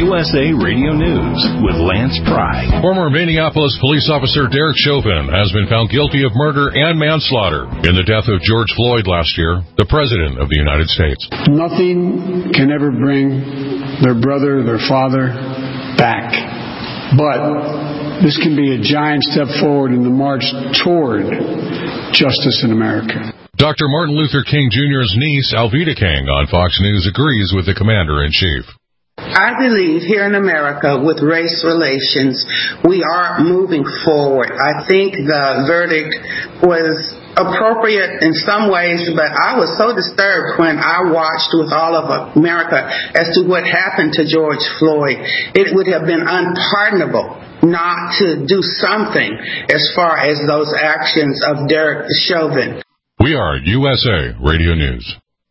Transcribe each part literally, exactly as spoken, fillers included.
U S A Radio News with Lance Pry. Former Minneapolis police officer Derek Chauvin has been found guilty of murder and manslaughter in the death of George Floyd last year, the President of the United States. Nothing can ever bring their brother, their father back. But this can be a giant step forward in the march toward justice in America. Doctor Martin Luther King Junior's niece, Alveda King, on Fox News agrees with the Commander-in-Chief. I believe here in America, with race relations, we are moving forward. I think the verdict was appropriate in some ways, but I was so disturbed when I watched with all of America as to what happened to George Floyd. It would have been unpardonable not to do something as far as those actions of Derek Chauvin. We are U S A Radio News.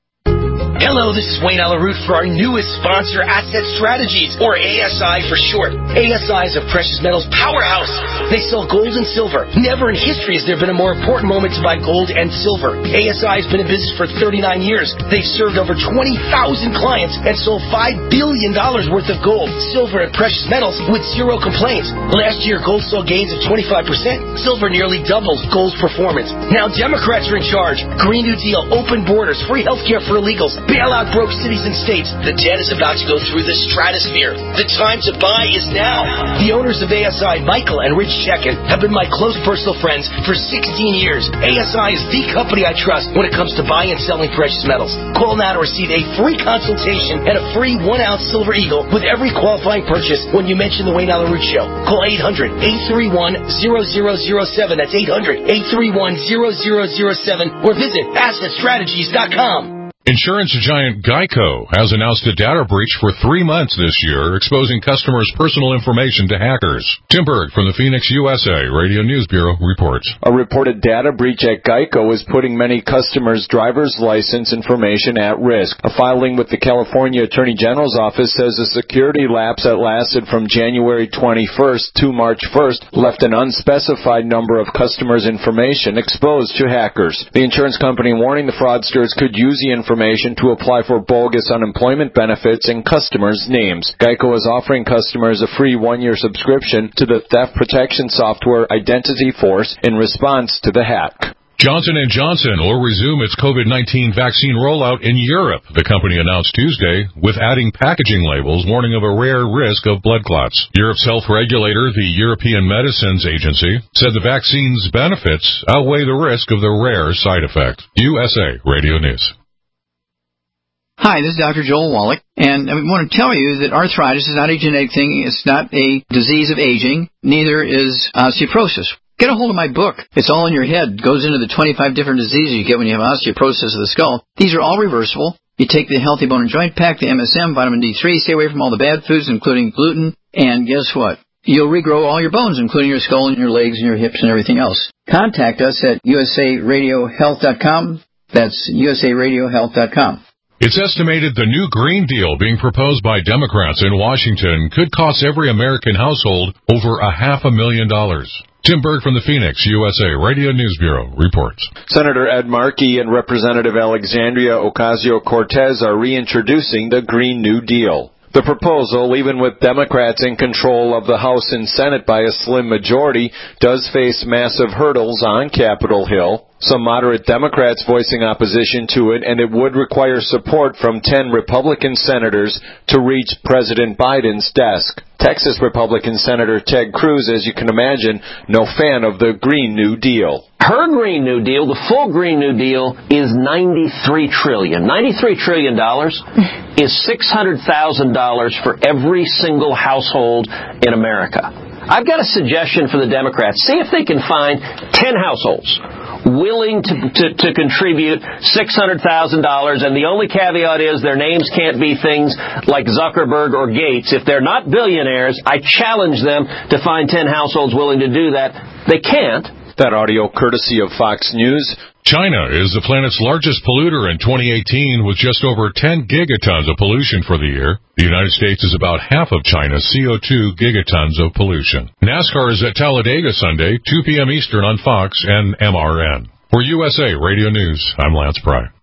Hello, this is Wayne Alaroot for our newest sponsor, Asset Strategies, or A S I for short. A S I is a precious metals powerhouse. They sell gold and silver. Never in history has there been a more important moment to buy gold and silver. A S I has been in business for thirty-nine years. They've served over twenty thousand clients and sold five billion dollars worth of gold, silver, and precious metals with zero complaints. Last year, gold saw gains of twenty-five percent. Silver nearly doubled gold's performance. Now Democrats are in charge. Green New Deal, open borders, free health care for illegals, bail out broke cities and states. The debt is about to go through the stratosphere. The time to buy is now. The owners of A S I, Michael and Rich Chekin, have been my close personal friends for sixteen years. A S I is the company I trust when it comes to buying and selling precious metals. Call now to receive a free consultation and a free one-ounce Silver Eagle with every qualifying purchase when you mention the Wayne Alaroot Show. Call eight hundred, eight three one, zero zero zero seven. That's eight hundred, eight three one, zero zero zero seven or visit asset strategies dot com. Insurance giant Geico has announced a data breach for three months this year, exposing customers' personal information to hackers. Tim Berg from the Phoenix U S A Radio News Bureau reports. A reported data breach at Geico is putting many customers' driver's license information at risk. A filing with the California Attorney General's office says a security lapse that lasted from January twenty-first to March first left an unspecified number of customers' information exposed to hackers. The insurance company warning the fraudsters could use the information to apply for bogus unemployment benefits in customers' names. Geico is offering customers a free one-year subscription to the theft protection software Identity Force in response to the hack. Johnson and Johnson will resume its COVID nineteen vaccine rollout in Europe, the company announced Tuesday, with adding packaging labels warning of a rare risk of blood clots. Europe's health regulator, the European Medicines Agency, said the vaccine's benefits outweigh the risk of the rare side effect. U S A Radio News. Hi, this is Doctor Joel Wallach, and I want to tell you that arthritis is not a genetic thing. It's not a disease of aging. Neither is osteoporosis. Get a hold of my book. It's all in your head. It goes into the twenty-five different diseases you get when you have osteoporosis of the skull. These are all reversible. You take the Healthy Bone and Joint Pack, the M S M, vitamin D three, stay away from all the bad foods, including gluten, and guess what? You'll regrow all your bones, including your skull and your legs and your hips and everything else. Contact us at U S A radio health dot com. That's U S A radio health dot com. It's estimated the new Green Deal being proposed by Democrats in Washington could cost every American household over a half a million dollars. Tim Berg from the Phoenix U S A Radio News Bureau reports. Senator Ed Markey and Representative Alexandria Ocasio-Cortez are reintroducing the Green New Deal. The proposal, even with Democrats in control of the House and Senate by a slim majority, does face massive hurdles on Capitol Hill. Some moderate Democrats voicing opposition to it, and it would require support from ten Republican senators to reach President Biden's desk. Texas Republican Senator Ted Cruz, as you can imagine, no fan of the Green New Deal. Her Green New Deal, the full Green New Deal, is ninety-three trillion dollars. ninety-three trillion dollars is six hundred thousand dollars for every single household in America. I've got a suggestion for the Democrats. See if they can find ten households willing to, to, to contribute six hundred thousand dollars, and the only caveat is their names can't be things like Zuckerberg or Gates. If they're not billionaires, I challenge them to find ten households willing to do that. They can't. That audio courtesy of Fox News. China is the planet's largest polluter in twenty eighteen with just over ten gigatons of pollution for the year. The United States is about half of China's C O two gigatons of pollution. NASCAR is at Talladega Sunday, two p.m. Eastern on Fox and M R N. For U S A Radio News, I'm Lance Pry.